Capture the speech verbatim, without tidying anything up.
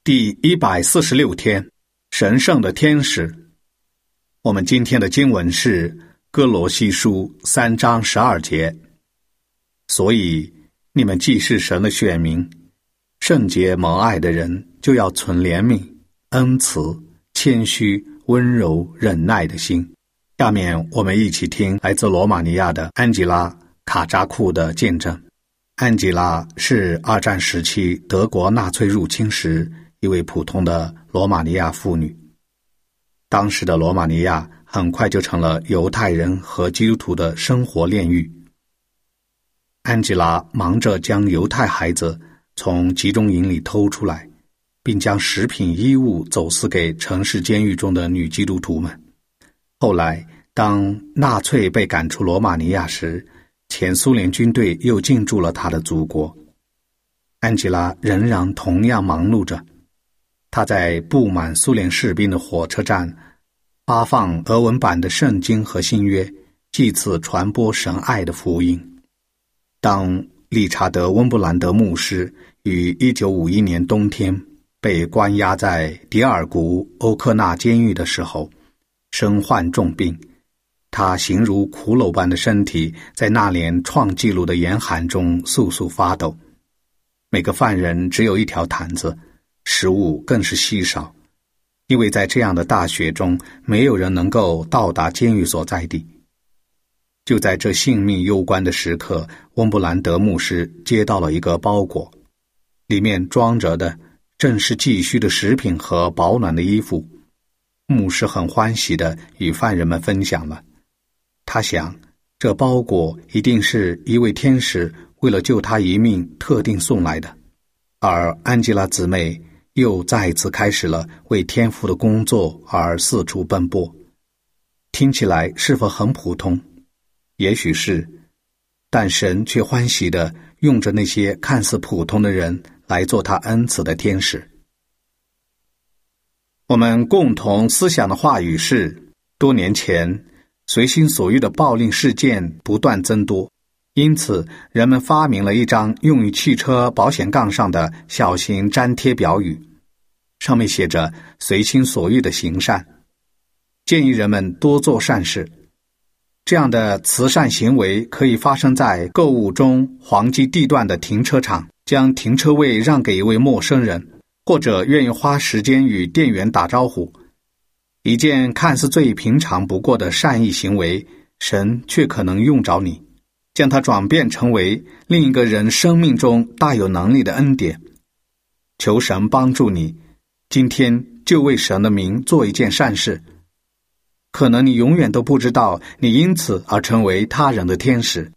第一百四十六天，神圣的天使。我们今天的经文是哥罗西书三章十二节。所以你们既是神的选民，圣洁蒙爱的人，就要存怜悯、恩慈、谦虚、温柔、忍耐的心。下面我们一起听来自罗马尼亚的安吉拉·卡扎库的见证。安吉拉是二战时期德国纳粹入侵时一位普通的罗马尼亚妇女。当时的罗马尼亚很快就成了犹太人和基督徒的生活炼狱。安吉拉忙着将犹太孩子从集中营里偷出来，并将食品衣物走私给城市监狱中的女基督徒们。后来当纳粹被赶出罗马尼亚时，前苏联军队又进驻了他的祖国。安吉拉仍然同样忙碌着，他在布满苏联士兵的火车站发放俄文版的圣经和新约，祭祀传播神爱的福音。当理查德·温布兰德牧师于一九五一年冬天被关押在迪尔古欧克纳监狱的时候，身患重病，他形如骷髅般的身体在那年创纪录的严寒中簌簌发抖。每个犯人只有一条毯子，食物更是稀少，因为在这样的大雪中，没有人能够到达监狱所在地。就在这性命攸关的时刻，温布兰德牧师接到了一个包裹，里面装着的正是寄居的食品和保暖的衣服。牧师很欢喜地与犯人们分享了。他想，这包裹一定是一位天使为了救他一命特定送来的。而安吉拉姊妹又再一次开始了为天父的工作而四处奔波。听起来是否很普通？也许是，但神却欢喜地用着那些看似普通的人来做他恩赐的天使。我们共同思想的话语是，多年前随心所欲的暴力事件不断增多，因此人们发明了一张用于汽车保险杠上的小型粘贴标语，上面写着随心所欲的行善，建议人们多做善事。这样的慈善行为可以发生在购物中黄金地段的停车场，将停车位让给一位陌生人，或者愿意花时间与店员打招呼。一件看似最平常不过的善意行为，神却可能用着你，将它转变成为另一个人生命中大有能力的恩典。求神帮助你，今天就为神的名做一件善事。可能你永远都不知道，你因此而成为他人的天使，